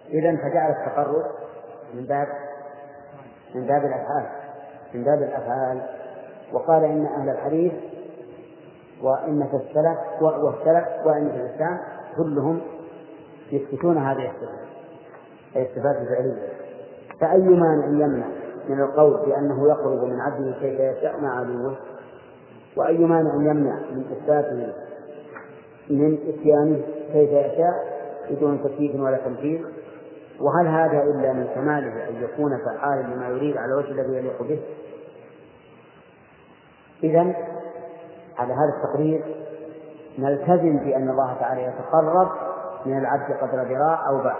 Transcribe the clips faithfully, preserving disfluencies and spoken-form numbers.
إذن فجعل التقرب من باب من باب الأفعال من باب الأفعال وقال إن أهل الحديث وإن في السلف والسلف وإن في الإسلام كلهم يثبتون هذه الصفات أي الصفات الفعلية. فأي مانع يمنع من القول بأنه يقرب من عبده كيف يشاء مع عدوه، وأي مانع يمنع من إثباته من إتيانه كيف يشاء بدون تكييف ولا تمثيل؟ وهل هذا إلا من كماله أن يكون فعالا لما يريد على وجه الذي يليق به؟ إذن على هذا التقرير نلتزم بأن الله تعالى يتقرب من العبد قدر ذراع أو باع،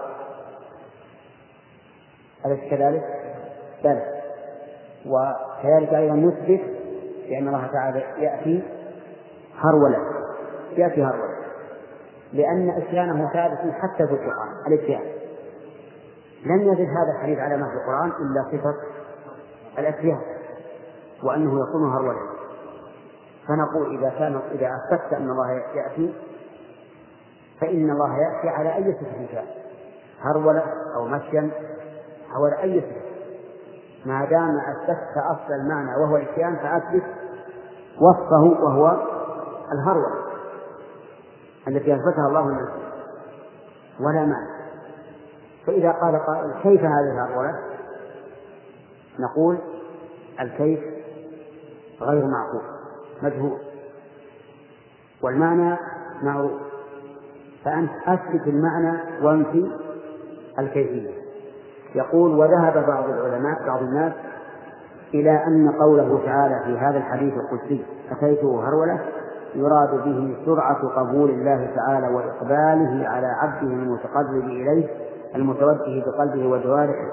أليس كذلك؟ بل وكذلك أيضا نثبت بأن الله تعالى يأتي هرولة يأتي هرولة لأن إتيانه ثابت حتى في القرآن. الإتيان لم يزد هذا الحديث على ما في القرآن إلا صفة الإتيان وأنه يكون هرولة. فنقول إذا كان إذا أثبت أن الله يأتي فإن الله يأتي على أي صفة كان، هرولة أو مشيا أو على أي صفة، ما دام أثبت أصل المعنى وهو الإتيان فأثبت وصفه وهو الهرولة التي أثبتها الله لنفسه ولا معنى. فإذا قال قائل كيف هذه الهرولة؟ نقول الكيف غير معقول مجهول والمعنى معروف، فأنت أثبت المعنى وانفي الكيفية. يقول وذهب بعض العلماء بعض الناس إلى أن قوله تعالى في هذا الحديث القدسي أتيته هرولة يراد به سرعة قبول الله تعالى وإقباله على عبده المتقرب إليه المتوجه بقلبه وجوارحه،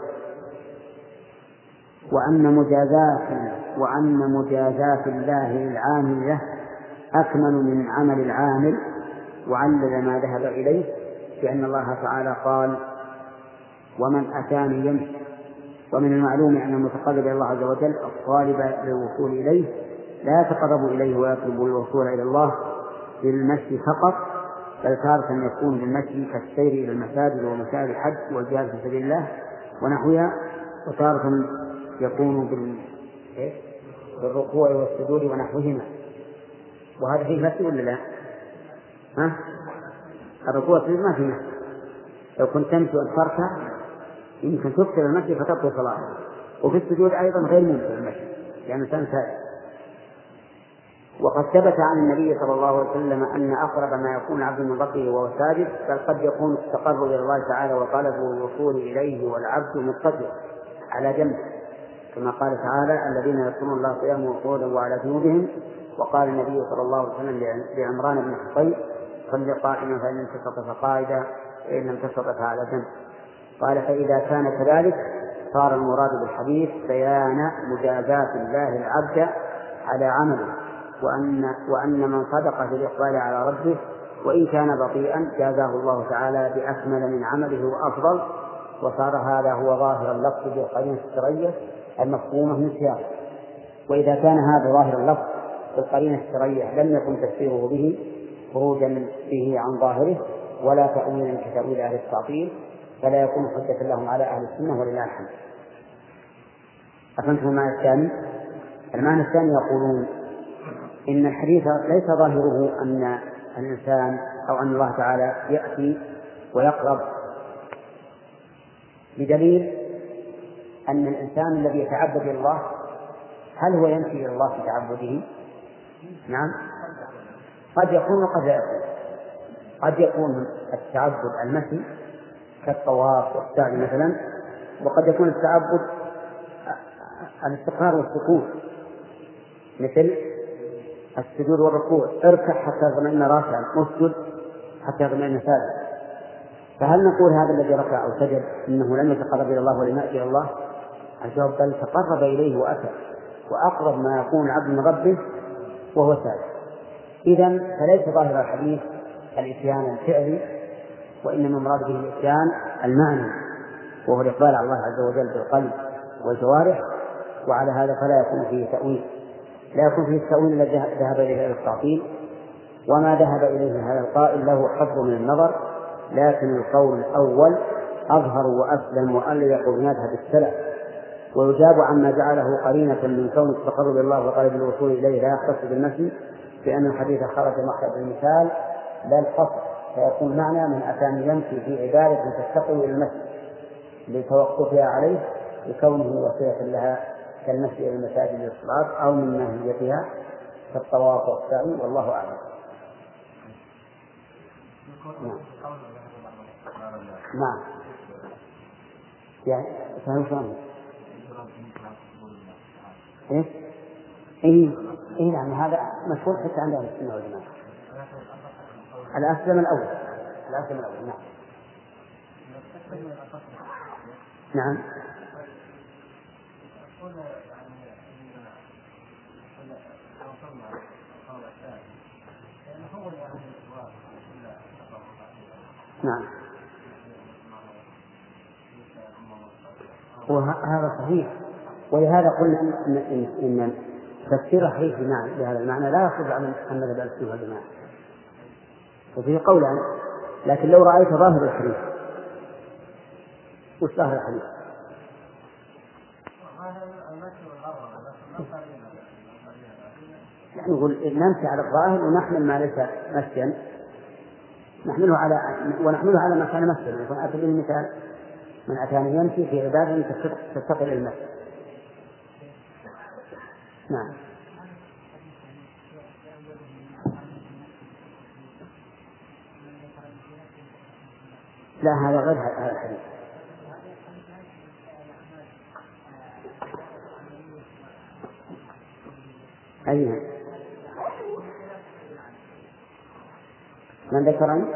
وأن مجازات وأن مجازات الله للعامل له أكمل من عمل العامل، وعلل ما ذهب إليه بأن الله تعالى قال ومن أتاني يمشي. ومن المعلوم أن المتقرب إلى الله عز وجل الطالب للوصول إليه لا يتقرب إليه ويطلب الوصول إلى الله بالمشي فقط، بل تارة يكون بالمشي كالسير إلى المساجد ومسائل الحج والجهاد في سبيل الله ونحوها، وتارة يكون بالركوع والسجود ونحوهما. وهذا فيه مشي ولا لا؟ ها؟ الركوع والسجود ما فيه مشي، لو كنت تمشي وتركع يمكن تكثر المشي فتبطل صلاته، وفي السجود أيضا غير ممكن المشي لأنه يعني سائل. وقد ثبت عن النبي صلى الله عليه وسلم أن أقرب ما يكون العبد من ربه وهو ساجد، بل قد يكون التقرب إلى الله تعالى وطلب الوصول إليه والعبد مضطجع على جنبه، كما قال تعالى الذين يذكرون الله قياما وقعودا وعلى جنوبهم. وقال النبي صلى الله عليه وسلم لعمران بن حصين صل قائما فإن لم تستطع فقاعدا فإن لم تستطع فعلى جنب. قال فإذا كان كذلك صار المراد بالحديث بيان مجازات الله العبد على عمله، وأن, وأن من صدق في الإقبال على ربه وإن كان بطيئا جازاه الله تعالى بأكمل من عمله وأفضل، وصار هذا هو ظاهر اللفظ بالقرينة الشرعية المفهومة من سياقه. وإذا كان هذا ظاهر اللفظ بالقرينة الشرعية لم يكن تفسيره به خروجا به عن ظاهره ولا تأويلا كتأويل أهل التعطيل، فلا يكون حجة لهم على أهل السنة ولله الحمد. أفهمتم المعنى الثاني؟ المعنى الثاني يقولون إن الحديث ليس ظاهره أن الإنسان أو أن الله تعالى يأتي ويقرب، بدليل أن الإنسان الذي يتعبد إلى الله هل هو يمشي إلى الله في تعبده؟ نعم، قد يكون وقد لا يكون. قد يكون التعبد المشي كالطواف والسعي مثلا، وقد يكون التعبد الاستقرار والسكون مثل السجود والركوع، اركع حتى يطمئن راكعا، اسجد حتى يطمئن ساجدا. فهل نقول هذا الذي ركع أو سجد إنه لم يتقرب إلى الله ولم يأتي إلى الله؟ الجواب بل تقرب إليه وأتى، وأقرب ما يكون العبد من ربه وهو ساجد. إذن فليس ظاهر الحديث الإتيان الفعلي، وإنما المراد به الإتيان المعنى وهو الإقبال على الله عز وجل بالقلب والجوارح. وعلى هذا فلا يكون فيه تأويل، لا يكون فيه التأويل الذي ذهب إليه التعطيل. وما ذهب إليه هذا القائل له حظ من النظر، لكن القول الأول أظهر وأسلم وأليق بمذهب السلف. ويجاب عما جعله قرينة من كون التقرب إلى الله وقرب الوصول إليه لا يختص بالنفي بأن الحديث خرج مخرج المثال بل حصر، فيكون معنى من أتى يمشي في عبادة تستقي إلى المسجد لتوقفها عليه لكونه وسيلة لها كالمشي إلى المساجد للصلاة أو من ماهيتها كالطواف والسعي، والله أعلم. نعم نعم يعني فهم شلون؟ إيه إيه إيه نعم هذا مشهور حتى عند أهل السنة والجماعة. الأسلم الأول الأسلم الأول نعم نعم نعم وهذا صحيح. ولهذا قلنا إن, إن, إن تفسير الحديث بهذا المعنى لا يخرج عن أن مذهب أهل السنة والجماعة، وفيه قولان. لكن لو رأيت ظاهر الحديث وش ظاهر الحديث؟ يعني نقول نمشي على الظاهر ونحمل ما ليس مشيا نحمله على ونحمله على ما كان مشيا. يكون أتى به مثال من أتاني يمشي في عبادة تستقل المسجد. نعم لا هذا غير هذا الحديث. أيها من ذكرني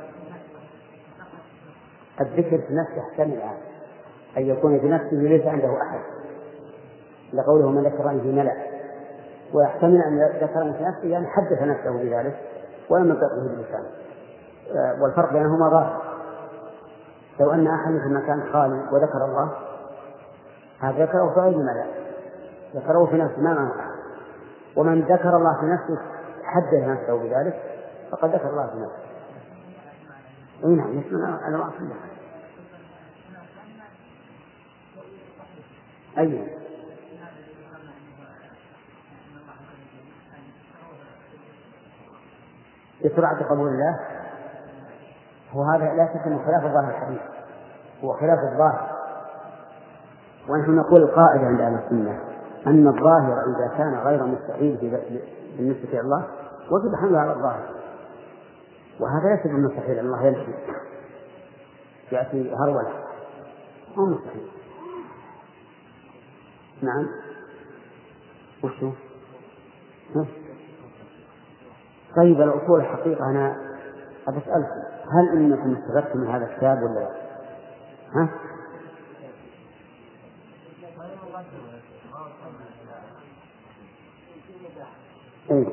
الذكر في نفسه يحتمل الآن أن يكون في نفسه ليس عنده أحد لقوله من ذكرني في ملأ، ويحتمل أن ذكرني في نفسه يعني حدث نفسه بذلك ولم ينطقه باللسان. والفرق بينهما ظاهر. لو أن أحد في مكان خالي وذكر الله هذا ذكره في غير ملأ، ذكره في نفسه ما معه أحد. ومن ذكر الله في نفسه حدث نفسه بذلك فقد ذكر الله في نفسه. أي نعم يسمى أنواع كلها. أيوة بسرعة قبول الله وهذا لا شك أنه خلاف الظاهر الحديث، هو خلاف الظاهر. ونحن نقول القاعدة عند أهل السنة أن الظاهر إذا كان غير مستحيل بالنسبة إلى الله وجب حمله على الظاهر، وهذا ليس بالمستحيل أن الله يمشي يأتي هرولة هو مستحيل. نعم وشو طيب الأصول الحقيقة أنا أسألكم هل إنكم استفدتم من هذا الكتاب ولا لا؟ ها؟ إيه؟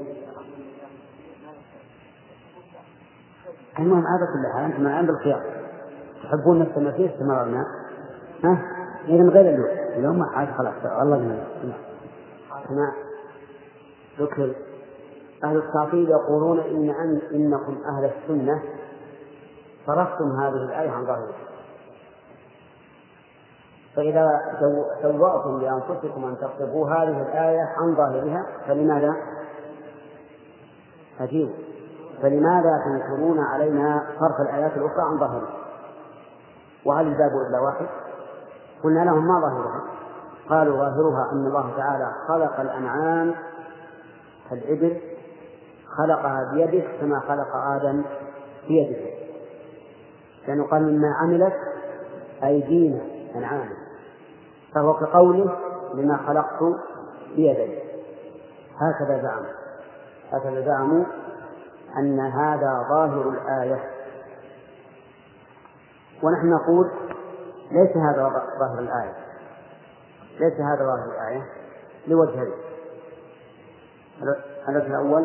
المهم هذا كله أنتم الآن بالخيار تحبون نفس المسيح استمرنا ها؟ إذا من غير اللون اليوم عاد خلاص الله يهدينا. هنا ذكر أهل التعطيل يقولون إن أن إنكم أهل السنة صرفتم هذه الآية عن ظاهرها، فإذا سوأتم لأنفسكم أن تقربوا هذه الآية عن ظاهرها فلماذا أجيب فلماذا تنكرون علينا صرف الآيات الأخرى عن ظاهرها؟ وهل الباب إلا واحد؟ قلنا لهم ما ظاهرها؟ قالوا ظاهرها أن الله تعالى خلق الأنعام الإبل خلقها بيده كما خلق آدم بيده، لأنه قال مما عملت أيدينا أنعام، فهو كقوله لما خلقت بيدي. هكذا زعموا هكذا زعموا أن هذا ظاهر الآية، ونحن نقول ليس هذا ظاهر الآية ليس هذا ظاهر الآية لوجهين. الوجه الأول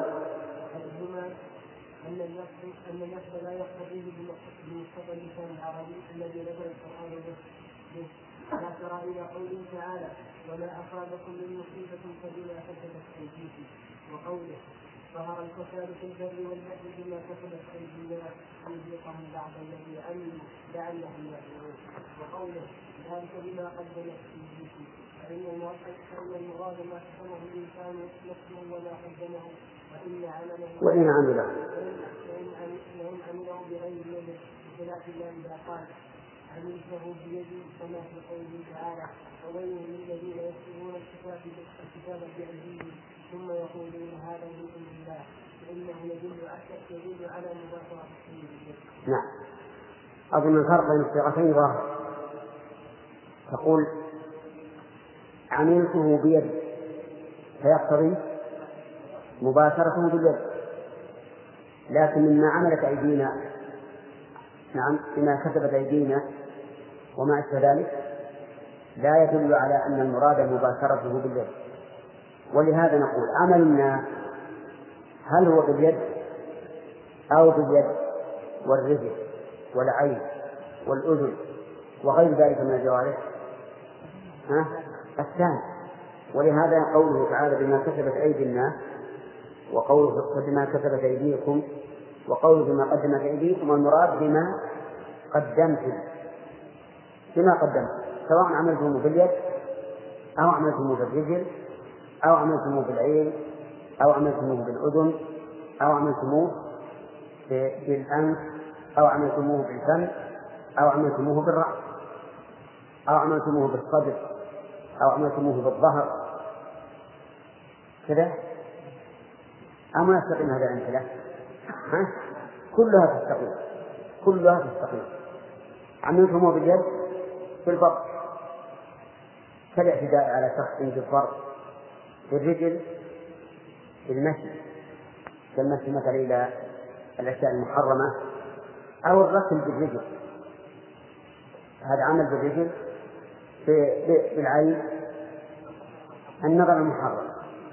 أن النص أن النص لا يقتضيه بمقتضى اللسان العربي الذي نزل القرآن به، لا ترى إلى قوله تعالى وما أصابكم من مصيبة فبما كسبت أيديكم، وقوله ظهر الفساد في البر والبحر بما كسبت أيدي الناس ليذيقهم بعض الذي عملوا لعلهم يرجعون. وقوله ذلك بما قدمت أيديكم فإن المراد ما كسبه الإنسان نفسه وما قدمه وإن عمله وإن عمله وإن عمله بغير يده بخلاف الله إذا قال عملته بيدي كما في قوله تعالى وويل للذين يكتبون الكتاب بأيديهم ثم يقولون هذا من عند الله فإنه يدل يدل على مباشرة الشيء باليد. نعم. أظن الفرق بين الصيغتين ظاهر. تقول عملته بيد فيقتضي مباشرته باليد، لكن مما عملت أيدينا نعم بما كسبت أيدينا وما أشبه ذلك لا يدل على أن المراد مباشرته باليد. ولهذا نقول عمل الناس هل هو باليد أو باليد والرجل والعين والأذن وغير ذلك من الجوارح؟ ها؟ الثاني. ولهذا قوله تعالى بما كسبت أيدي الناس وقوله بما كسبت أيديكم وقوله بما قدمت أيديكم المراد بما قدمتم بما قدمت سواء عملتم باليد أو عملتم بالرجل أو عملتم بالعين أو عملتم بالأذن أو عملتم بالأنف أو عملتموه بالفم أو عملتموه بالرأس أو عملتموه بالصدر أو عملتموه بالظهر كذا. أما يستقيم هذا الأمثلة؟ ها؟ كلها تستقيم كلها تستقيم. عملتموه باليد بالبطن كالاعتداء على شخص بالضرب، بالرجل بالمشي كالمشي مثلا إلى الأشياء المحرمة، أو الرسم بالرجل هذا عمل بالرجل، بالعين النظر المحرم،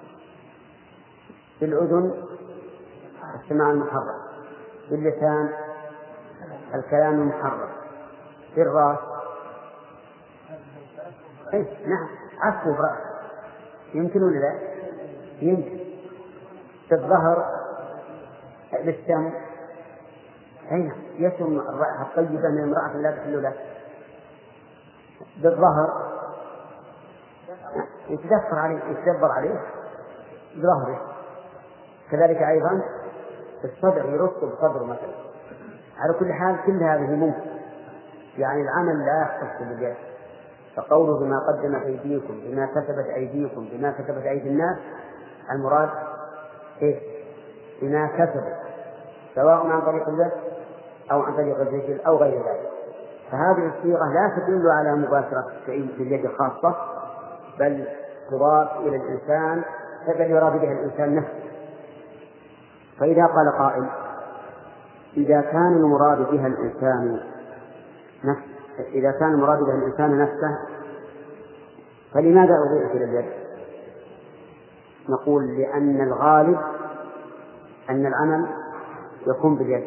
بالأذن السماع المحرم، باللسان الكلام المحرم، بالرأس إيه نعم عفو برأس يمكن ولا لا؟ يمكن. بالظهر بالشم أين يشم الرائحة الطيبة من امرأة لا تحل له. بالظهر يتدبر عليه يتدبر عليه بظهره. كذلك أيضا الصدر يرص الصدر مثلا. على كل حال كل هذه ممكن، يعني العمل لا يختص باليد. فقوله بما قدمت أيديكم بما كسبت أيديكم بما كسبت أيدي الناس المراد إيه؟ بما كسبت سواء عن طريق اليد أو عن طريق الرجل أو غير ذلك. فهذه الصيغة لا تدل على مباشرة الشيء باليد خاصة، بل تضاف إلى الإنسان بل يراد بها الإنسان نفسه. فإذا قال قائل إذا كان المراد بها الإنسان نفسه إذا كان المراد بها الإنسان نفسه فلماذا أضيف إلى اليد؟ نقول لأن الغالب أن العمل يكون باليد.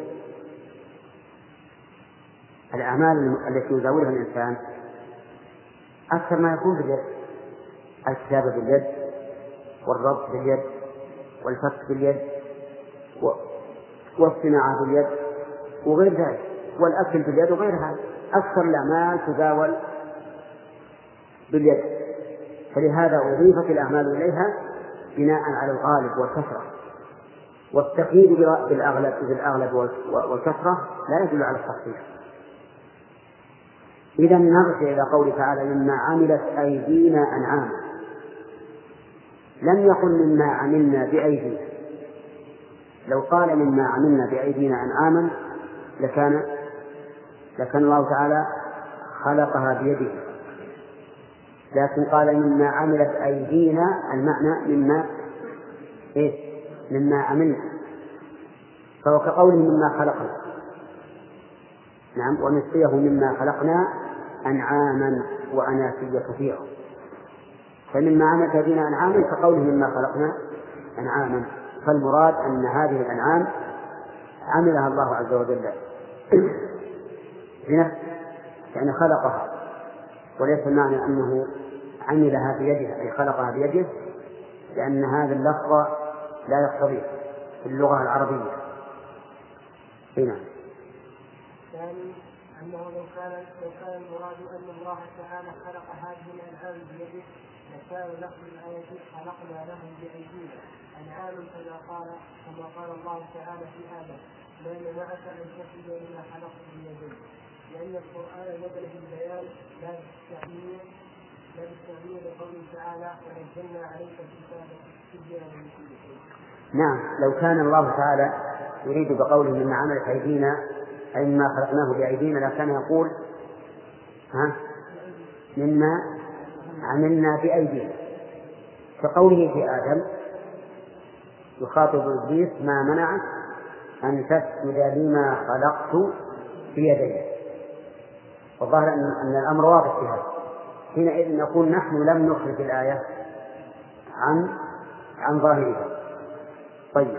الأعمال التي يزاولها الإنسان أكثر ما يكون باليد، الكتابة باليد والربط باليد والفك باليد والصناعة باليد وغير ذلك والأكل باليد وغير هذا. أكثر الأعمال تزاول باليد، فلهذا أضيفت الأعمال إليها بناء على الغالب والكثرة. والتقييد بالأغلب بالأغلب والكثرة لا يدل على التخصيص. إذا نرجع إلى قوله تعالى مما عملت أيدينا أنعاما، لم يقل مما عملنا بأيدينا. لو قال مما عملنا بأيدينا أنعاما لكان لكان الله تعالى خلقها بيده، لكن قال مما عملت أيدينا المعنى مما إيه؟ مما عملنا، فهو كقوله مما خلقنا. نعم. ونسقيه مما خلقنا أنعاما وأناسيا كثيرا، فمما عملت أيدينا أنعاما كقوله مما خلقنا أنعاما. فالمراد أن هذه الأنعام عملها الله عز وجل بنفسه، يعني خلقها، وليس معنى أنه عملها بيده أي خلقها بيده، لأن هذا اللفظ لا يقتضيه. في اللغة العربية. هنا ثاني أنه لو كان لو كان المراد أن الله تعالى خلق هذه الأنعام بيده لكان لفظ الآية خلقنا لهم بأيدينا أنعام كما قال كما قال الله تعالى في آدم ما منعك أن تسجد لما خلقت بيدي، لأن القرآن نزل في البيان لا بالتعميم لا بالتعميم لقوله تعالى ونزلنا عليك الكتاب تبيانا لكل شيء. نعم، لو كان الله تعالى يريد بقوله مما عملت أيدينا أي مما خلقناه بأيدينا لكان يقول ها مما عملنا بأيدينا، كقوله في آدم يخاطب إبليس ما منعك أن تسجد لما خلقت بيدي. والظاهر أن الأمر واضح في هذا. حينئذ نقول نحن لم نخرج الآية عن عن ظاهرها. طيب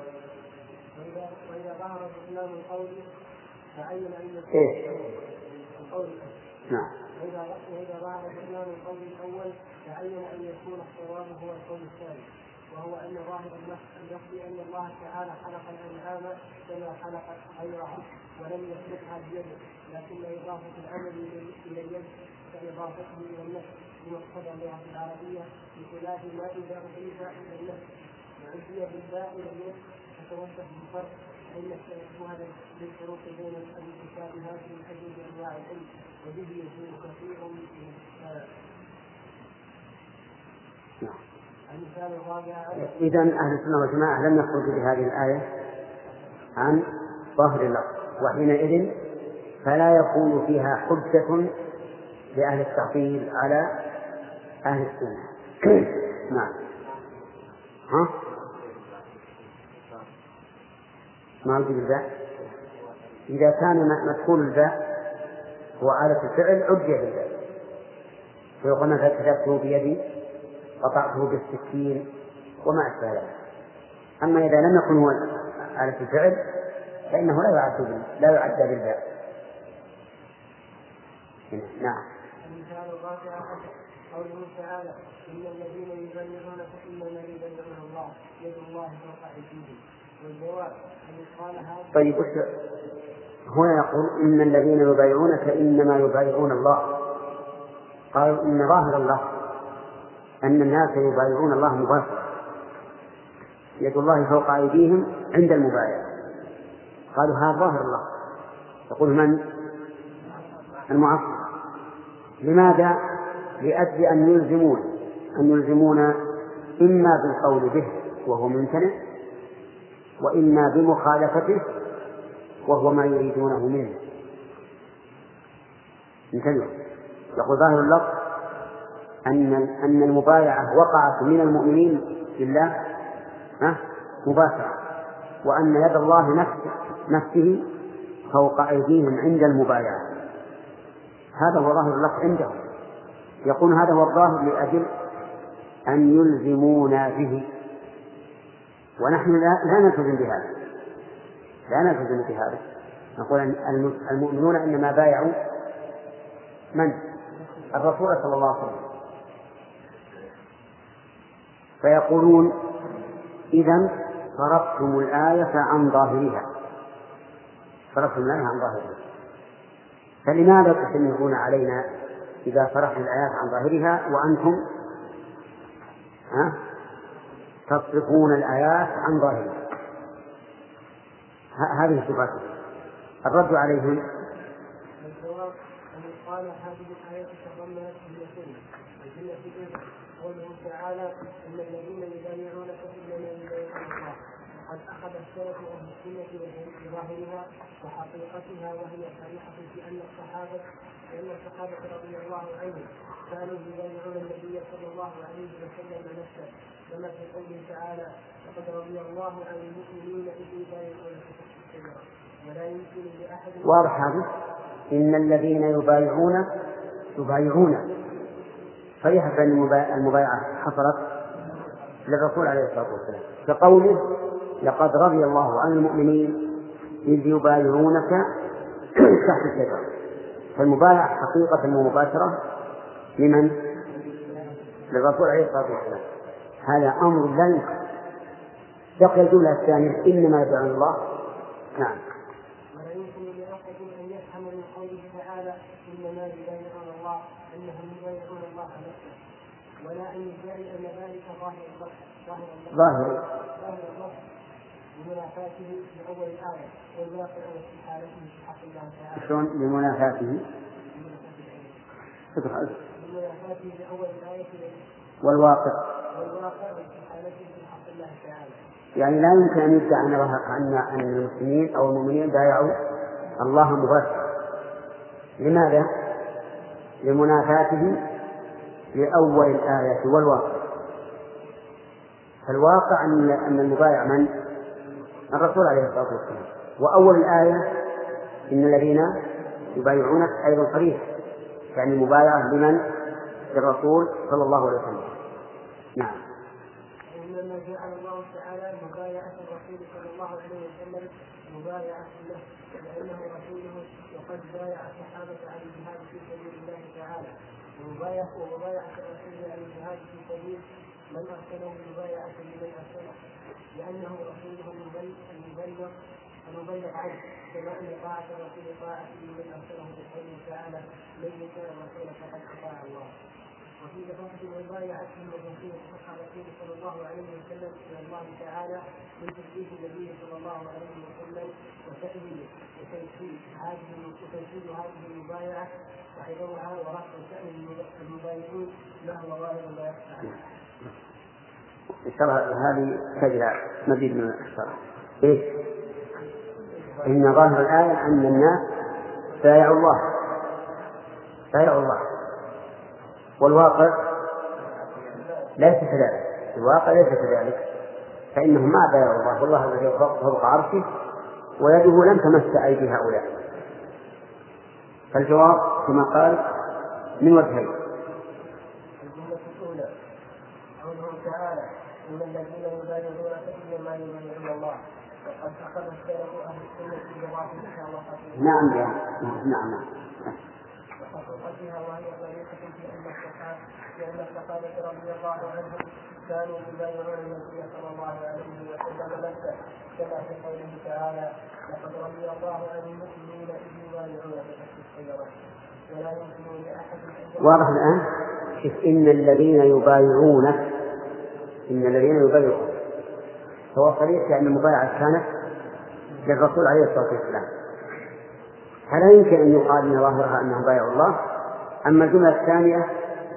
وإذا ظهر الإسلام القول فعين أن إيه؟ القول نعم. وإذا ظهر الإسلام القول الأول فعين أن يكون الصواب هو القول الثاني، وهو أن ظاهر اللفظ أن الله تعالى خلق الأنعام كما خلق غيرها ولم يخلقها بيده، لكن إضافة العمل إلى اليد كإضافته إلى النفس بمقتضى اللغة العربية، بخلاف ما إذا أضيف إلى النفس وأضيف بالباء إلى اليد فتوضح بالفرق فإن التشبه بالفروق بين المتشابهات من أجل أنواع العلم وبه يكون كثير من الإشكال. المثال الرابع إذن أهل السنة والجماعة لم يخرجوا بهذه الآية عن ظاهر اللفظ، وحينئذ فلا يكون فيها حجة لأهل التعطيل على أهل السنة. نعم. ها؟ ما وجد الباء؟ إذا كان مدخول الباء هو آلة الفعل عد بالباء، ويقول مثلا كتبته بيدي قطعته بالسكين وما أشبه ذلك. أما إذا لم يكن هو آلة الفعل فإنه لا يعد لا يعد بالباء. نعم. المثال الرابع قوله تعالى إن الذين يبلغون فإنما يبلغون الله يد الله فوق أيديهم. والجواب أن قال هذا طيب هو يقول إن الذين يبايعون فإنما يبايعون الله، قالوا إن ظاهر الله أن الناس يبايعون الله مباشرة يد الله فوق أيديهم عند المبايعة. قالوا هذا ظاهر الله. يقول من؟ المعصر. لماذا؟ لأجل أن يلزمون أن يلزمون إما بالقول به وهو ممتنع، وإما بمخالفته وهو ما يريدونه منه. انتبهوا، يقول ظاهر اللفظ أن أن المبايعة وقعت من المؤمنين لله مباشرة، وأن يد الله نفسه, نفسه فوق أيديهم عند المبايعة. هذا هو ظاهر اللفظ عندهم. يقول هذا هو الظاهر لأجل أن يلزمونا به، ونحن لا نلتزم بهذا لا نلتزم بهذا نقول أن المؤمنون إنما بايعوا من؟ الرسول صلى الله عليه وسلم. فيقولون إذن صرفتم الآية عن ظاهرها صرفتم الآية عن ظاهرها فلماذا تشنعون علينا إذا صرفنا الآيات عن ظاهرها وأنتم ها تصرفون الآيات عن ظاهرها؟ هذه صفاتهم. الرد عليهم الجواب أن قال هذه الآية تضمنت جملتين. الجملة الأولى قوله تعالى إن الذين يبايعونك إنما يبايعون الله. قد أخذ السلف أهل السنة بظاهرها وحقيقتها، وهي صريحة في أن الصحابة لأن الصحابة رضي الله عنهم كانوا يبايعون النبي صلى الله عليه وسلم نفسه، كما في قوله تعالى لقد رضي الله عن المؤمنين إذ يبايعونك تحت الشجرة ولا يمكن لأحد. واضح هذا؟ إن الذين يبايعون يبايعون صريحة أن المبايعة حصلت للرسول عليه الصلاة والسلام، كقوله لقد رضي الله عن المؤمنين إذ يبايعونك تحت الشجرة. فالمبايعة حقيقة ومباشرة لمن؟ للرسول عليه الصلاة والسلام. هذا أمر لا ينكر بقي الجملة الثانية إنما يدعون الله. نعم. ولا يمكن لأحد أن يفهم من قوله تعالى إنما يبايعون الله أنهم يبايعون الله نفسه، ولا أن يدعي أن ذلك ظاهر اللفظ ظاهر ظاهر اللفظ بمنافاته لأول الآية والواقع واستحالته في حق الله تعالى. شلون بمنافاته؟ بمنافاته لأول الآية والواقع والواقع واستحالته في حق الله تعالى. يعني لا يمكن أن يدعى أن أن المسلمين أو المؤمنين بايعوا الله مباشرة. لماذا؟ لمنافاته لأول الآية والواقع. فالواقع أن أن المبايع من؟ الرسول عليه الصلاة والسلام. وأول الآية إن الذين يبايعونك أيضا صريح، يعني مبايعة لمن؟ للرسول صلى الله عليه وسلم. نعم. إنما جعل الله تعالى مبايعة الرسول صلى الله عليه وسلم مبايعة له لأنه رسوله، وقد بايع الصحابة على الجهاد في سبيل الله تعالى. ومبايعة ومبايعة الرسول على الجهاد في سبيل من أرسله مبايعة لمن أرسله، لأنه رسوله المبلغ المبلغ عنه، كما أن طاعة الرسول طاعة لمن أرسله بقوله تعالى من يطع الرسول فقد أطاع الله. وفي لفظ المبايعة من الرسول الرسول صلى الله عليه وسلم إلى الله تعالى من تشريف النبي صلى الله عليه وسلم وتأويله وتنفيذ هذه وتنفيذ هذه المبايعة وحفظها ورفع شأن المبايعين له وغالب ما يخفى. الشرع هذه تجرى مزيد من الشرع. إيش؟ إن ظاهر الآية أن الناس بايعوا الله بايعوا الله والواقع ليس كذلك. الواقع ليس كذلك، فإنهم ما بايعوا الله، والله الذي فوق عرشه ويده لم تمس أيدي هؤلاء. فالجواب كما قال من وجهين. الجملة الأولى قوله تعالى إن الذين يبايعونك إنما يبايعون الله، وقد أخذ السلف أهل السنة بجواب إن شاء الله. نعم يا نعم نعم. وحقيقتها وهي طريقة في أن الصحابة لأن الصحابة رضي الله عنهم كانوا يبايعون النبي صلى الله عليه وسلم نفسه، كما في قوله تعالى لقد رضي الله عن المؤمنين إذ يبايعونك تحت الشجرة. ولا يمكن لأحد أن واضح الآن. إن الذين يبايعونك إن الذين يبايعون هو صريح لأن المبايعة كانت للرسول عليه الصلاة والسلام، فلا يمكن أن يقال إن ظاهرها أنهم بايعوا الله. أما الجملة الثانية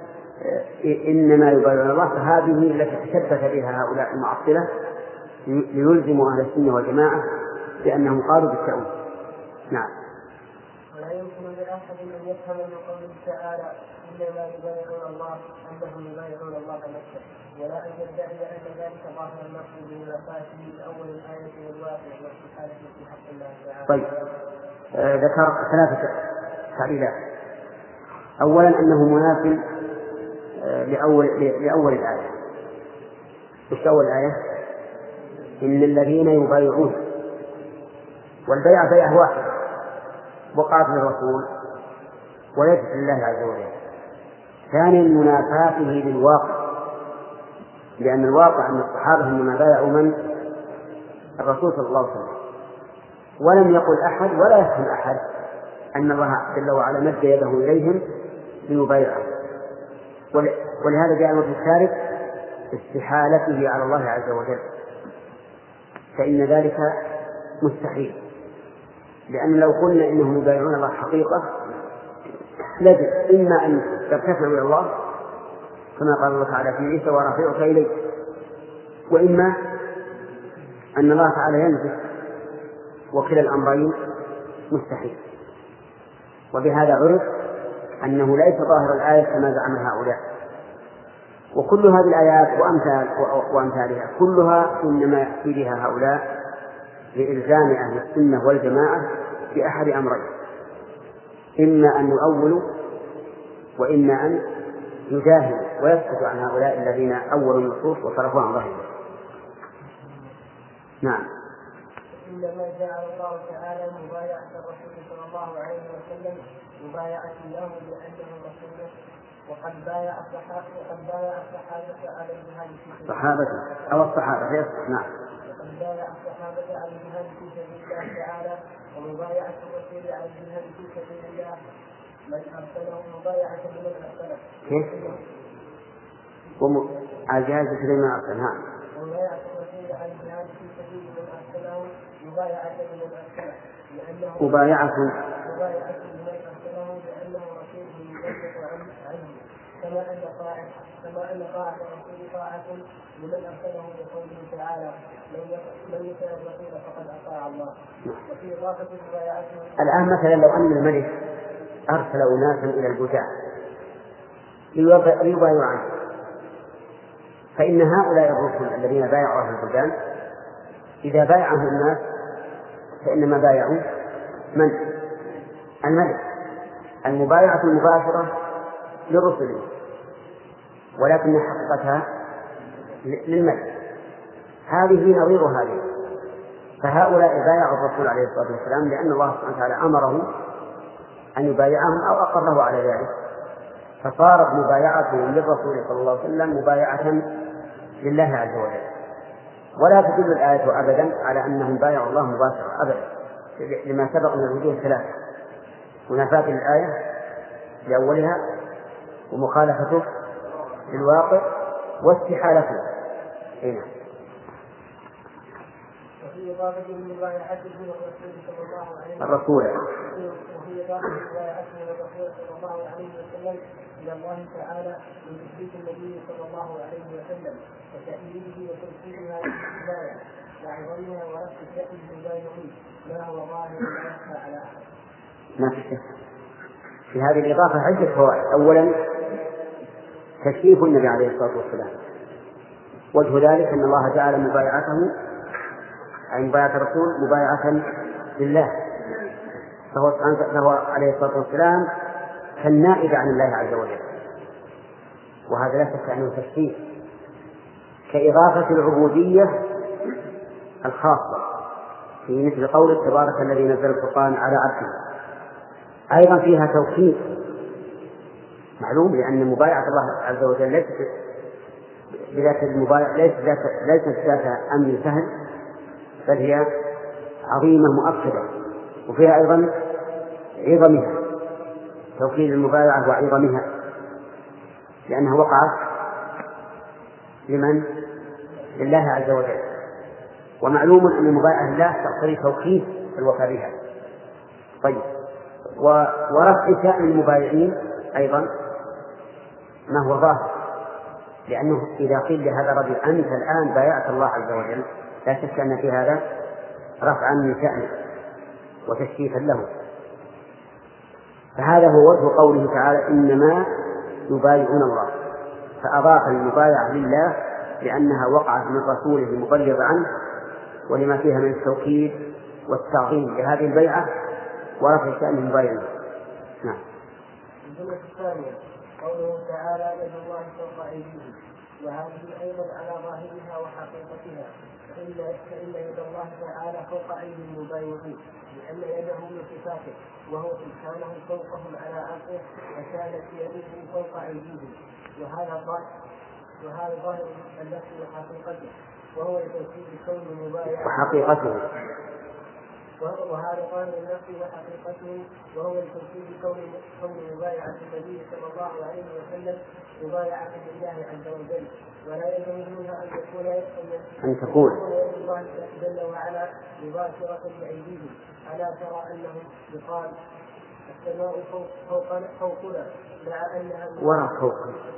إنما يبايعون الله فهذه التي تشبث بها هؤلاء المعطلة ليلزموا أهل السنة والجماعة بأنهم قالوا بالتأويل. نعم. ولا يمكن لأحد أن يفهم من قوله تعالى إنما يبايعون الله أنهم يبايعون الله نفسه، ولا أن يدعي أن ذلك ظاهر النص بمنافاته لأول الآية والواقع واستحالة في حق الله تعالى. طيب. آه ذكر ثلاثة تعليلات. أولا أنه مناف آه لأول, لأول الآية. مش أول الآية إن الذين يبايعون، والبيع بيع واحد وقعت للرسول وليست لله عز وجل. ثانيا منافاته للواقع، لأن الواقع أن الصحابة إنما بايعوا من؟ الرسول صلى الله عليه وسلم. ولم يقل أحد ولا يفهم أحد أن الله جل وعلا مد يده إليهم ليبايعهم، ولهذا جاء الوجه الثالث استحالته على الله عز وجل، فإن ذلك مستحيل، لأن لو قلنا إنهم يبايعون الله حقيقة لازم إما أن يرتفعوا إلى الله كما قال الله تعالى في عيسى ورافعك إليه، وإما أن الله تعالى ينزل، وكلا الأمرين مستحيل. وبهذا عرف أنه ليس ظاهر الآية كما زعم هؤلاء. وكل هذه الآيات وأمثال وأمثالها كلها إنما يأتي بها هؤلاء لإلزام أهل السنة والجماعة بأحد أمرين: إما أن يؤولوا وإما أن يجاهلوا ويسكتوا عن هؤلاء الذين أولوا النصوص وصرفوا عن ظهرهم. نعم. إنما جعل الله تعالى مبايعة الرسول صلى الله عليه وسلم مبايعة له لأنه رسوله، وقد بايع الصحابة وقد بايع الصحابة على الجهاد في سبيل الله. صحابة أو الصحابة. نعم. من بايع الصحابة على الجهاد في سبيل الله تعالى ومبايعة الرسول على الجهاد في سبيل الله من أرسله مبايعة لمن أرسله. كيف؟ وم... على الجهاد في سبيل من أرسله. ومبايعة الرسول على الجهاد في سبيل من أرسله مبايعة لمن أرسله لأنه مبايعة مبايعة لمن أرسله لأنه رسول يبلغ عنه كما أن طاعة كما أن طاعة الرسول طاعة لمن أرسله بقوله تعالى من يطع الرسول فقد أطاع الله. وفي إضافة مبايعته الآن مثلا لو أن الملك أرسل أناسا إلى البلدان ليبايعوا عنه، فإن هؤلاء الرسل الذين بايعوا أهل البلدان إذا بايعهم الناس فإنما بايعوا من؟ الملك. المبايعة المباشرة للرسل ولكن حقيقتها للملك. هذه نظير هذه. فهؤلاء بايعوا الرسول عليه الصلاة والسلام لأن الله سبحانه وتعالى أمره أن يبايعهم أو أقره على ذلك، فصارت مبايعتهم للرسول صلى الله عليه وسلم مبايعة لله عز وجل. ولا تدل الآية أبدا على أنهم بايعوا الله مباشرة أبدا، لما سبق من الوجوه الثلاثة: منافاة الآية لأولها، ومخالفته للواقع، واستحالته. هنا وفي إضافة مبايعته للرسول صلى الله عليه وسلم الرسول وفي إضافة مبايعته للرسول صلى الله عليه وسلم إلى الله تعالى من تثبيت النبي صلى الله عليه وسلم وتأييده وتوحيد هذه الولاية وعظمها ورفع شأن المبايعين ما هو ظاهر لا يخفى على أحد. ما في شك في هذه الإضافة عدة فوائد. أولا تشريف النبي عليه الصلاة والسلام، وجه ذلك أن الله جعل مبايعته أي مبايعة الرسول مبايعة لله، فهو, فهو عليه الصلاة والسلام كالنائب عن الله عز وجل، وهذا لا شك أنه تشريف، كإضافة العبودية الخاصة في مثل قوله تبارك الذي نزل الفرقان على عبده. أيضا فيها توكيد معلوم، لأن مبايعة الله عز وجل ليست بذات المبايع ليست ذات ليست ذات أمر سهل، بل هي عظيمة مؤكدة، وفيها أيضا عظمها، توكيد المبايعة وعظمها، لأنها وقعت لمن؟ لله عز وجل. ومعلوم أن المبايعة لله تقتضي توكيد الوفاء بها. طيب، ورفع شأن المبايعين أيضا ما هو ظاهر، لأنه إذا قيل لهذا الرجل أنت الآن بايعت الله عز وجل لا شك أن في هذا رفعا من شأنه وتشريفا له. فهذا هو وجه قوله تعالى إنما يبايعون الله، فأضاف المبايعة لله لأنها وقعت من رسوله المبلغ عنه، ولما فيها من التوكيد والتعظيم لهذه البيعة ورفع شأن المبايعين. نعم. الجملة الثانية قوله تعالى يد الله فوق أيديهم، وهذه أيضا على ظاهرها وحقيقتها، فإن فإن يد الله تعالى فوق أيدي المبايعين، لأن يده من صفاته وهو سبحانه فوقهم على عرشه، وكانت يده فوق أيديهم، وهذا ظاهر وهذا ظاهر النفس وحقيقته، وهو لتوكيد كون المبايع وحقيقته وهذا ظاهر النفس وحقيقته، وهو لتوكيد كون كون مبايعة النبي صلى الله عليه وسلم مبايعة لله عز وجل، ولا يلزم منها أن تكون أن تكون يد الله جل وعلا مباشرة بأيديهم. ألا ترى أنه يقال السماء فوق فوقنا فوقنا مع أنها وراء فوق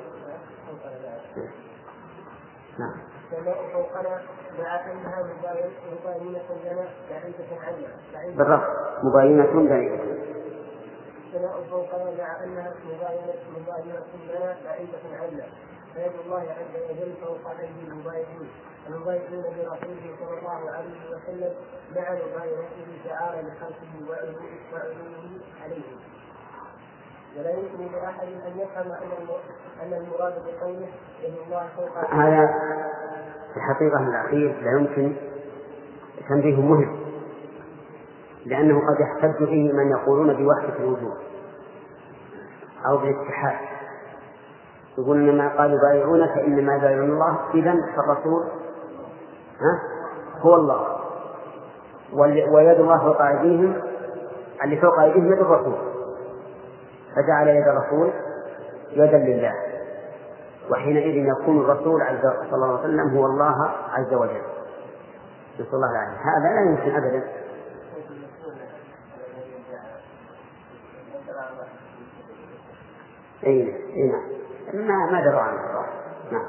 نعم السماء فوقنا مع أنها مباينة لنا بعيدة عنا. بالرفع مباينة بعيدة. السماء فوقنا مع أنها مباينة مباينة لنا بعيدة عنا، فيد الله عز وجل فوق أيدي المبايعين المبايعين برسوله صلى الله عليه وسلم مع مبايعته تعالى لخلقه وعلومه عليهم. ولا يمكن لأحد أن يفهم أن المراد بقوله يد الله فوق هذا في الحقيقة الأخير لا يمكن تنبيه مهم، لأنه قد يحتج به من يقولون بوحدة الوجود أو بالاتحاد، يقولون ما قالوا بايعون فإنما بايعون الله، إذن فالرسول ها هو الله، ويد الله فوق أيديهم، اللي فوق أيديهم يد الرسول، فجعل يد الرسول يدا لله، وحينئذ يكون الرسول صلى الله عليه وسلم هو الله عز وجل. نسأل الله العافية. هذا لا يمكن أبدا. أي نعم، ما ما دروا عنه. نعم.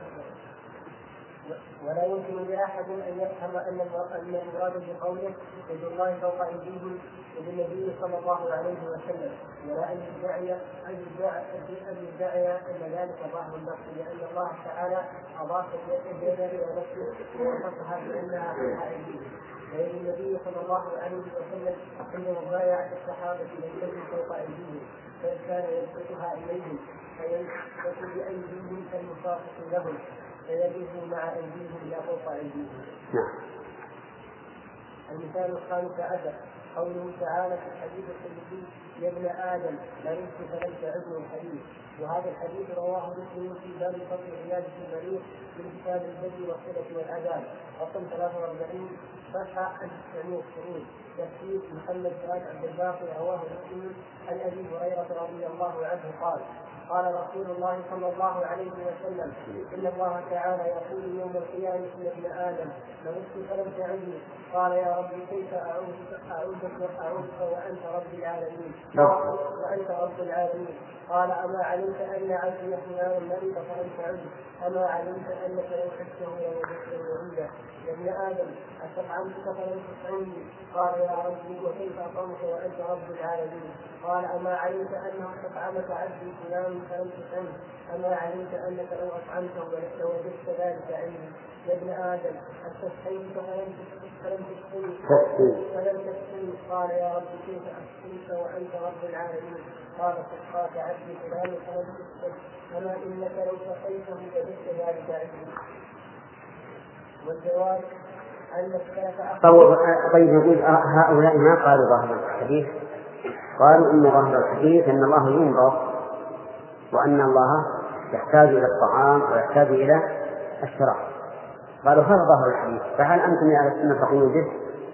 ولا يمكن لأحد أن يفهم أن المراد بقوله يد الله فوق أيديهم وبالنبي صلى الله عليه وسلم، ولا أن يدعي أن يدعي أن ذلك ظاهر النص، لأن الله تعالى أضاف اليد إلى نفسه ووصفها بأنها فوق أيديهم. ويد النبي صلى الله عليه وسلم عند مبايعة الصحابة ليست فوق أيديهم، بل كان يبسطها إليهم فينبسط بأيديهم المصافح لهم، فيده مع أيديهم لا فوق أيديهم. نعم. المثال الخامس عشر قوله تعالى في الحديث القدسي: يا ابن آدم مرضت فلم تعدني الحديث. وهذا الحديث رواه مسلم في باب فضل عيادة المريض من كتاب البر والصلة والعذاب رقم ثلاثة وأربعين صفحة تسعمائة وتسعين. تفسير محمد فؤاد عبد الباقي رواه مسلم عن أبي هريرة رضي الله عنه قال: قال رسول الله صلى الله عليه وسلم: إن الله تعالى يقول يوم القيامة يا ابن آدم مرضت فلم تعدني. قال: يا رب كيف أعوذك أعوذك وأنت رب العالمين وأنت رب العالمين. قال: أما علمت أن عبدي فلان مرض فلم تعد؟ أما علمت أنك لو حسته لوجدته عنده؟ يا ابن آدم أستطعمتك فلم تطعمني؟ قال: يا ربي وكيف أطعمك وأنت رب العالمين؟ قال: أما علمت أنه استطعمك عبدي فلان فلم تطعمه؟ أما علمت أنك لو أطعمته لوجدت ذلك عندي؟ يا ابن آدم استسقيت فلم فلم تسقني فلم تسقني؟ قال: يا رب كيف أسقيك وأنت رب العالمين؟ قال: سقاك عبدي فلان فلم تسقني، أما إنك لو سقيته لوجدت ذلك عندي. والجواب أن طيب يقول هؤلاء ما قالوا ظاهر الحديث، قالوا إن ظاهر الحديث أن الله ينظر وأن الله يحتاج إلى الطعام ويحتاج إلى الشراب. قالوا هذا ظاهر الحديث، فهل أنتم يا أهل السنة تقولون به؟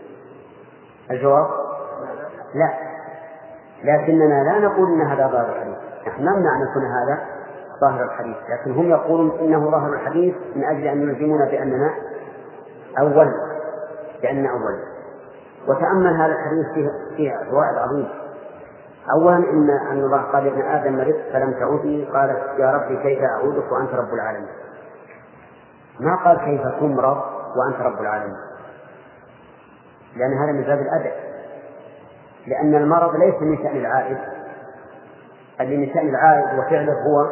الجواب لا، لكننا لا نقول إن هذا ظاهر الحديث، نحن نمنع أن يكون هذا ظاهر الحديث، لكن هم يقولون إنه ظاهر الحديث من أجل أن يلزمون بأننا أول بأننا أول. وتأمل هذا الحديث فيه, فيه فوائد عظيمة. أولا إن أن الله قال: ابن آدم مرضت فلم تعودني. قال: يا ربي كيف أعودك وأنت رب العالمين؟ ما قال كيف تمرض وأنت رب العالمين، لأن هذا من باب الأدب، لأن المرض ليس من شأن العائد، اللي من شأن العائد وفعله هو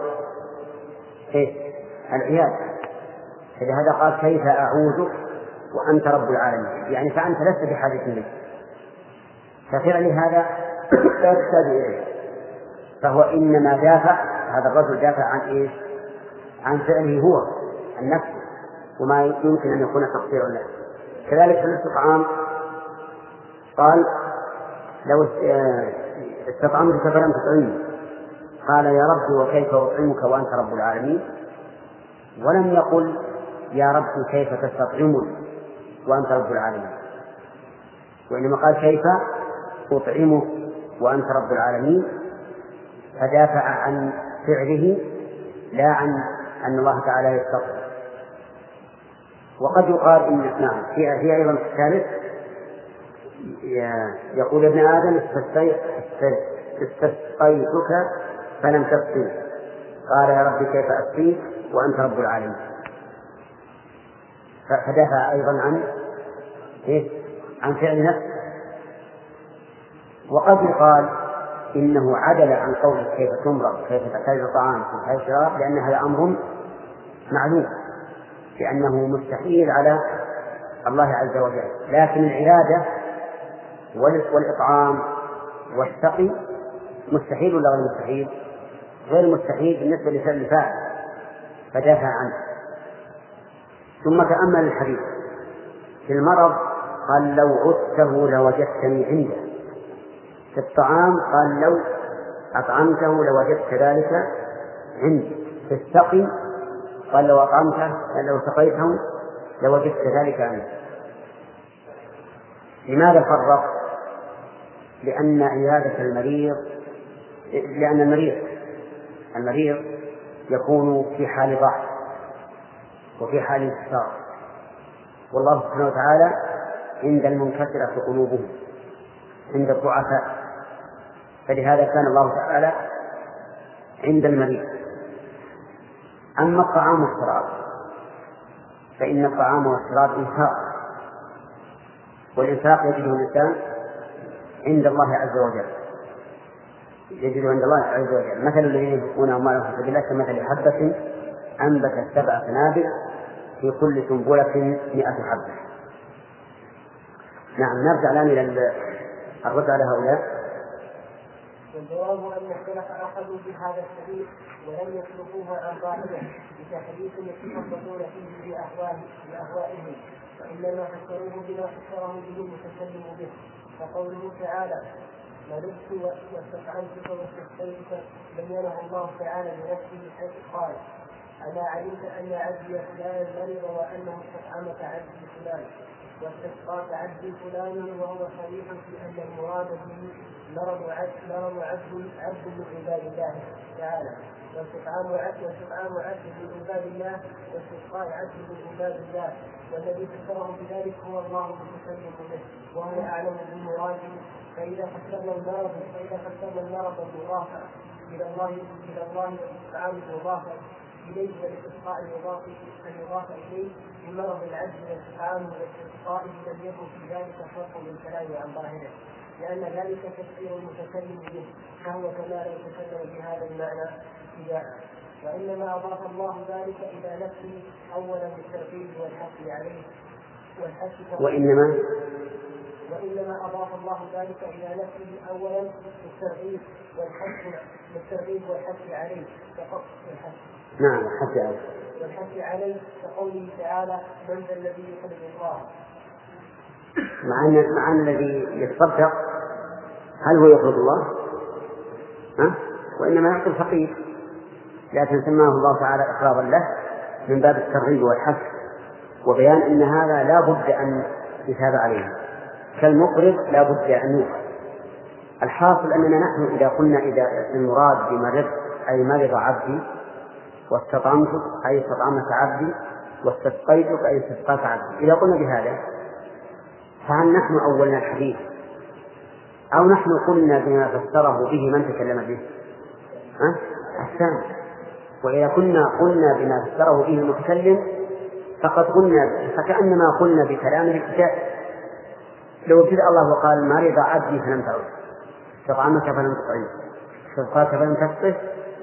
إيه؟ العيادة. فلهذا قال: كيف أعوذك وأنت رب العالمين، يعني فأنت لست بحاجة لي، ففعل هذا لا تحتاج إليه. فهو إنما دافع، هذا الرجل دافع عن إيه؟ عن فعله هو النفس، وما يمكن أن يكون تقصيرا له. كذلك في الاستطعام قال: لو استطعمتك فلم تطعمني. قال: يا رب وكيف أطعمك وأنت رب العالمين؟ ولم يقل: يا رب كيف تستطعمني وأنت رب العالمين، وإنما قال: كيف أطعمك وأنت رب العالمين، فدافع عن فعله لا عن أن الله تعالى يستطيع. وقد يقال إن نعم في أيضا الثالث يقول: ابن آدم استسقيتك فلم تسقني. قال: يا رب كيف أسقيك وأنت رب العالمين، فدافع أيضا عن إيه؟ عن فعل نفسه. وقد يقال إنه عدل عن قوله كيف تمرض كيف تحتاج الطعام كيف تحتاج الشراب، لأن هذا أمر معلوم، لأنه مستحيل على الله عز وجل. لكن العبادة والإطعام والسقي مستحيل ولا غير مستحيل؟ غير مستحيل بالنسبة لفعل الفاعل، فدافع عنه. ثم تأمل الحديث في المرض، قال: لو عدته لوجدتني عنده. في الطعام قال: لو أطعمته لوجدت ذلك عندي. في السقي قال: لو أطعمته لو سقيته لوجدت ذلك عندي. لماذا فرق؟ لأن عيادة المريض لأن المريض المريض يكون في حال ضعف وفي حال انتصار، والله سبحانه وتعالى عند المنكسرة قلوبهم، عند الضعفاء، فلهذا كان الله تعالى عند المريض. أما الطعام والشراب فإن الطعام والشراب إنفاق، والإنفاق يجده الإنسان عند الله عز وجل، يجده عند الله عز وجل. مثل الذين ينفقون أموالهم في سبيل الله كمثل حبة أنبتت سبع سنابل في كل سنبلة مئة حبة. نعم، نرجع الآن إلى الرد على هؤلاء. والجواب أن اختلف أخذوا بهذا الحديث ولم يتركوها عن ظاهره بتحديث يتفضلون فيه بأهوائهم، وإنما فسروه بما فسره به المتكلم به. فقوله تعالى مرضت واستطعمتك واستسقيتك بينه الله تعالى بنفسه حيث قال أنا علمت أن عبدي فلان مرض وأنه استطعمك عبدي فلان واستسقاك عبدي فلان، وهو صريح في أن المراد به مرض عبد عبد من عباد الله تعالى، واستطعام عبد واستطعام عبد من عباد الله واستسقاء عبد من عباد الله، والذي فسره بذلك هو الله المتكلم به وهو أعلم بالمراد. فإذا فسرنا المرض فإذا فسرنا المرض المضافة إلى الله إلى الله والاستطعام المضافة إليه والاستسقاء المضاف إليه بمرض العجز والاستطعام والاستسقاء لم يكن في ذلك فرق من كلام عن ظاهره، لأن ذلك تفسير المتكلم به فهو كما لو تكلم بهذا المعنى ابتداء، وإنما أضاف الله ذلك إلى نفسه أولا بالترغيب والحث عليه والحث وإنما وإنما أضاف الله ذلك إلى نفسه أولا بالترغيب والحث بالترغيب والحث عليه فقط الحث نعم الحث عليه والحث عليه كقوله تعالى من ذا الذي يقرض الله، مع أن مع أن الذي يتصدق هل هو يقرض الله؟ ها؟ وإنما يعطي الفقير، لكن سماه الله تعالى إقراضا له من باب الترغيب والحث وبيان أن هذا لا بد أن يتابع عليه، كالمقرض لا بد أن يوقف. الحاصل أننا نحن إذا قلنا إذا المراد بمرض أي مرض عبدي، واستطعمتك أي استطعمك عبدي، واستسقيتك أي استسقاك عبدي، إذا قلنا بهذا فهل نحن أولنا الحديث أو نحن قلنا بما فسره به من تكلم به؟ ها؟ الثاني. وإذا كنا قلنا بما فسره به المتكلم فقد قلنا فكأنما قلنا بكلام الكتاب. لو ابتدأ الله وقال مرض عبدي فلم تعد، استطعمك فلم تطعمه، استسقاك فلم تسقه،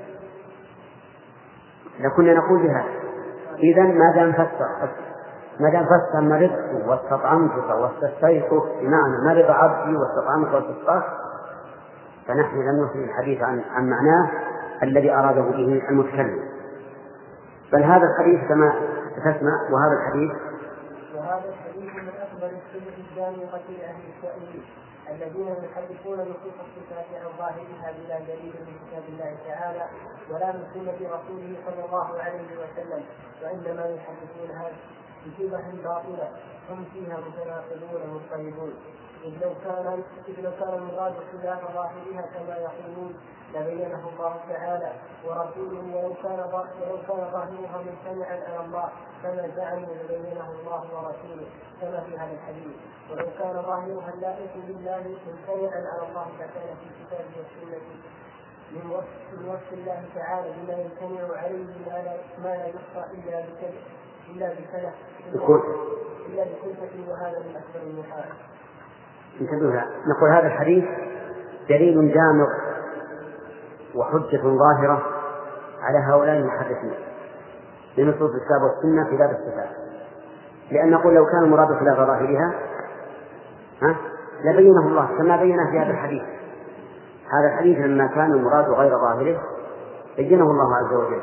لكنا نقول بها. إذن ما دام فسر ما دام فسر مرضت واستطعمتك واستسقيتك بمعنى مرض عبدي واستطعمك واستسقاك، فنحن لم نصل الحديث عن عن معناه الذي أراده به المتكلم، بل هذا الحديث كما تسمع. وهذا الحديث وهذا الحديث من أكبر السنة الجامعة لأهل التأويل الذين يحدثون نصوص الصفات عن ظاهرها بلا دليل من كتاب الله تعالى ولا من سنة رسوله صلى الله عليه وسلم، وإنما يحدثونها بشبه باطلة هم فيها متناقضون مضطربون، إذ لو كان إذ لو كان المراد خلاف ظاهرها كما يقولون لبينه الله تعالى ورسوله، ولو كان ولو كان ظاهرها ممتنعا على الله كما زعموا لبينه الله ورسوله كما في هذا الحديث، ولو كان ظاهرها اللائق بالله ممتنعا على الله فكان في كتابه والسنة من وصف من وصف الله تعالى بما يمتنع عليه ما لا يخفى إلا بكلمة إلا بكلمة إلا بكلمة، وهذا من أكبر المحال. انتبهوا، نقول هذا الحديث دليل جامع وحجة ظاهرة على هؤلاء المحدثين لنصوص الكتاب والسنة في باب الصفات، لأن نقول لو كان المراد خلاف ظاهرها ها لبينه الله كما بينه في هذا الحديث. هذا الحديث لما كان المراد غير ظاهره بينه الله عز وجل.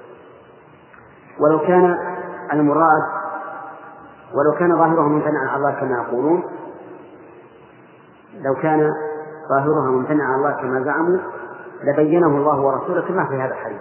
ولو كان المراد ولو كان ظاهره ممتنعا على الله كما يقولون لو كان ظاهرها ممتنعا على الله كما زعموا لبينه الله ورسوله كما في هذا الحديث.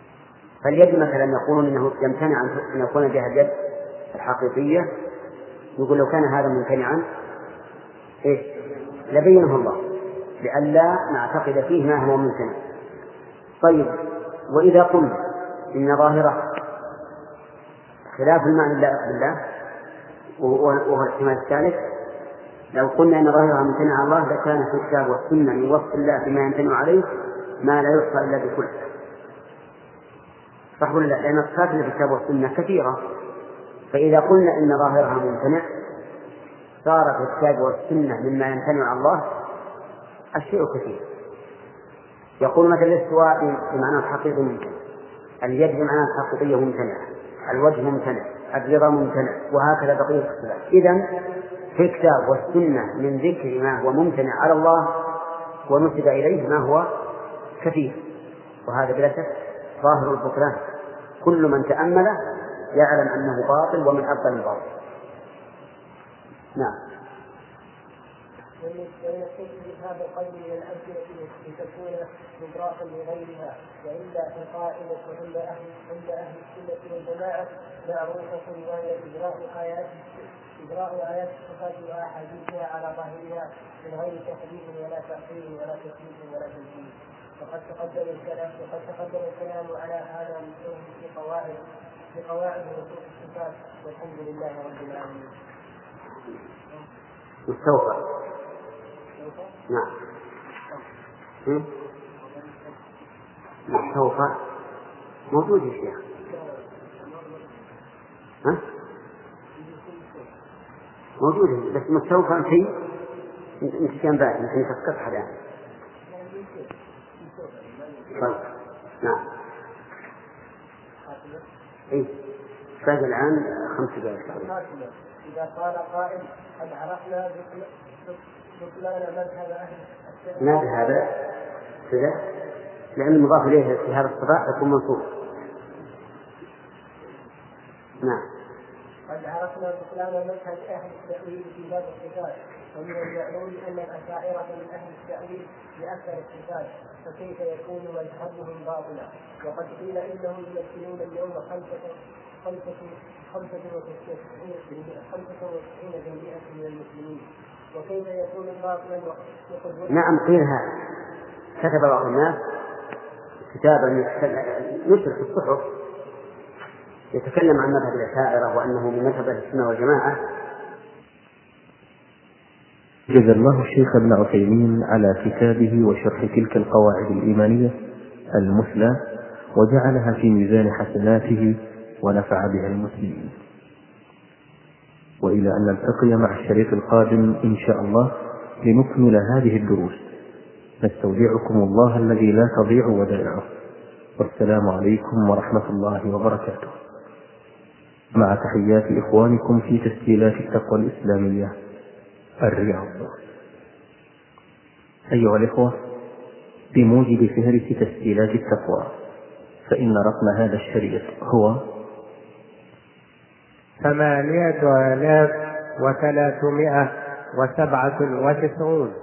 فاليد مثلا يقولون انه يمتنع ان يكون بها اليد الحقيقيه يقول لو كان هذا ممتنعا إيه لبينه الله لئلا نعتقد فيه ما هو ممتنع. طيب وإذا قلنا إن ظاهره خلاف المعنى بالله وهو الاحتمال الثالث، لو قلنا إن ظاهرها ممتنع على الله لكان في الكتاب والسنة من وصف الله بما يمتنع عليه ما لا يحصى إلا بكل. صح ولا لا؟ لأن الصفات اللي في الكتاب والسنة كثيرة، فإذا قلنا إن ظاهرها ممتنع صار في الكتاب والسنة مما يمتنع على الله الشيء كثير. يقول مثلا الاستواء بمعنى الحقيقي ممتنع، اليد بمعنى الحقيقية ممتنع، الوجه ممتنع، الرضا ممتنع، وهكذا بقية الصفات. إذن في الكتاب والسنة من ذكر ما هو ممتنع على الله ونسب إليه ما هو كثير، وهذا بلا شك ظاهر البطلان. كل من تأمله يعلم أنه باطل ومن أبطل الباطل. نعم. ويستجد هذا القول من الأمثلة لتكون مضافا لغيرها، وإلا فقائمة عند أهل عند أهل السنة والجماعة معروفة وهي إجراء آيات إجراء آيات الصفات وأحاديثها على ظاهرها من غير تحديد ولا تأخير ولا تكليف ولا تنزيل. وقد تقدم الكلام وقد تقدم الكلام على هذا في قواعد في قواعد نصوص الصفات، والحمد لله رب العالمين. مستوفى. نعم. مستوفى موجود يا شيخ. ها؟ موجود بس مستوفى في انت كان بعد انت تسقط حدا. طيب. نعم. ايه باقي الآن خمس دقائق. إذا قال قائل قد عرفنا بطلان مذهب أهل مذهب كذا لأن المضاف إليه في هذا الصفاء يكون منصوب. نعم. قد عرفنا بطلان مذهب أهل التأويل في باب الصفات، ومن المعلوم أن الأشاعرة من أهل التأويل بأكثر الصفات، فكيف يكون مذهبهم باطلا؟ وقد قيل إنهم يمثلون اليوم خمسة خمسة خمسة وتسعين جميع من المسلمين، وكيف يكون باطلا وقد نعم قيل هذا. كتب بعض الناس كتابا يشرح في الصحف يتكلم عن مذهب الأشاعرة وأنه من مذهب السنة والجماعة. جزا الله الشيخ ابن عثيمين على كتابه وشرح تلك القواعد الإيمانية المثلى، وجعلها في ميزان حسناته ونفع بها المسلمين. وإلى أن نلتقي مع الشريط القادم إن شاء الله لنكمل هذه الدروس، نستودعكم الله الذي لا تضيع ودائعه، والسلام عليكم ورحمة الله وبركاته، مع تحيات إخوانكم في تسجيلات التقوى الإسلامية الرياض. أيها الإخوة، بموجب فهرس تسجيلات التقوى فإن رقم هذا الشريط هو ثمانية آلاف وثلاثمائة وسبعة وتسعون.